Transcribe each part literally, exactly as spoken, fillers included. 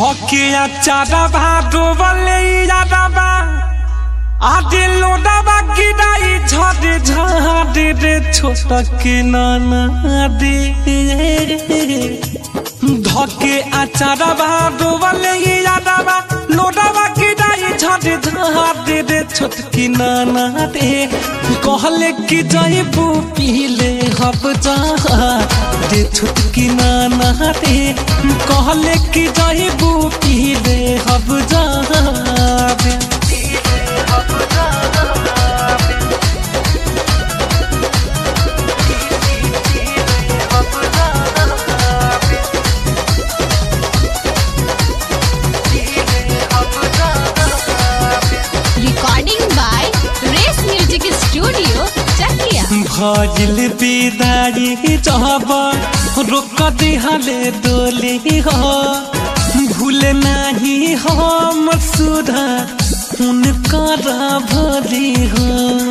धोके चारा भादो बले यादबा आदे लोडाबा गिराई झड़े झड़े रे छोटा के नाना दे धोके चारा भादो बले यादबा लोडाबा गिराई झड़े झड़े रे छोटकी नाना दे कहले कि जाइबू पीले हब जा रे छोटकी नाना दे कहले कि जाइबू पीले हब जा रे भजिल बिदारी जब रोक दिहले डोली हो भूल नहीं हम सुधा उनकर भोली हो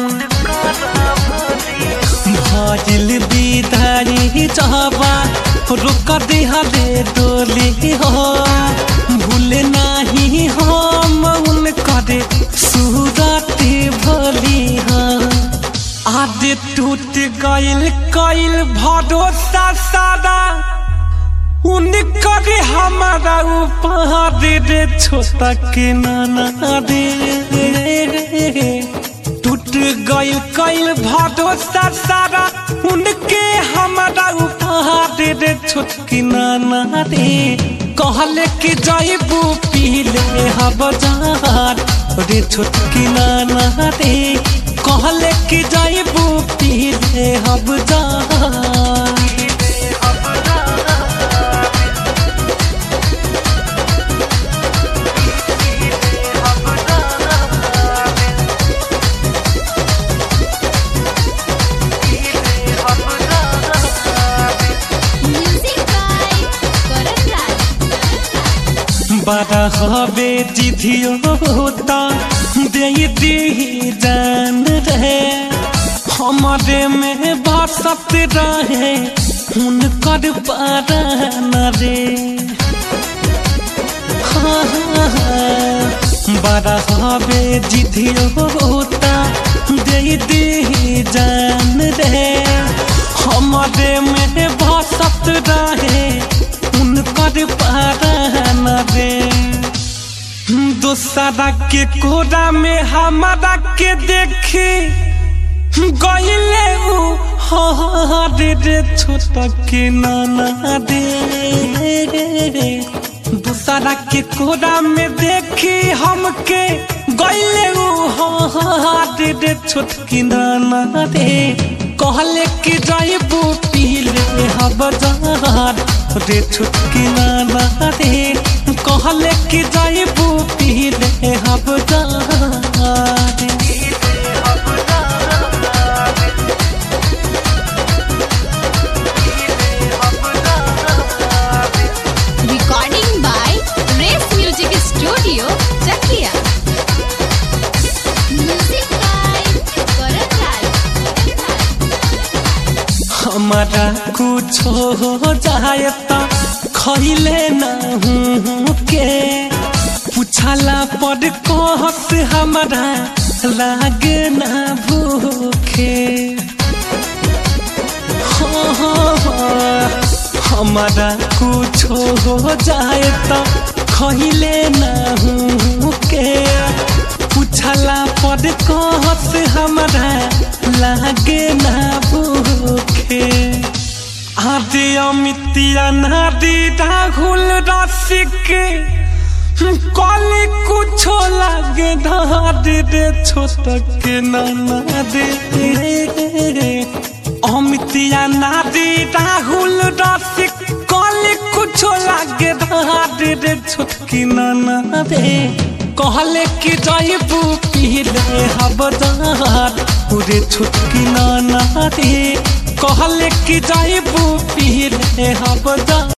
भजिल बिदारी जब रोक दिहले डोली हो भूल नहीं हम उनकर सुरती भोली हो आदे टूट गइल कइल भरोसा सारा उनकर हमारा उपहार रे छोटा के नाना दे टूट गइल कइल भरोसा सारा उनके हमारा उपहार रे छोटकी नाना दे कहले कि जाइबू पीले हब जार रे छोटकी नाना दे कहले कि जाइबू पीले हब जा बड़ा हवे जिधियो होता दे दी जान रहे हमारे में बासत रहे उनकर पारान रे हाँ हाँ बड़ा हवे जिधियो होता दे दी जान रहे हमारे में बासत रहे उनकर पारान रे दूसरा के कोरा में हमारा के देखे गइले उ रे छोटा के नाना दे दूसरा के कोरा में देखी हमके गइले उ रे छोटकी नाना दे कहले कि जाइबू पीले हब जार रे छोटकी नाना दे कहले कि जाइबू पीले हब जार recording by race music studio Chakia music by Karan Raj हमारा कुछ हो जाए तो खइले ना हूँ के पूछला पर कहस हमारा लागे ना भूखे हो हो हमारा कुछ हो जाए तो खइले ना हूँ के पूछला पर कहस हमारा लागे ना भूखे आदे अमितिया नादी राहुल रसिक कली कुछो लागे धादे रे छोटा के नाना दे अमितिया नादी राहुल रसिक कली कुछो लागे धादे रे छोटकी नाना दे कहले कि जाइबू पीले हब जार रे छोटकी नाना दे कहले कि जाइबू पीले हब जार।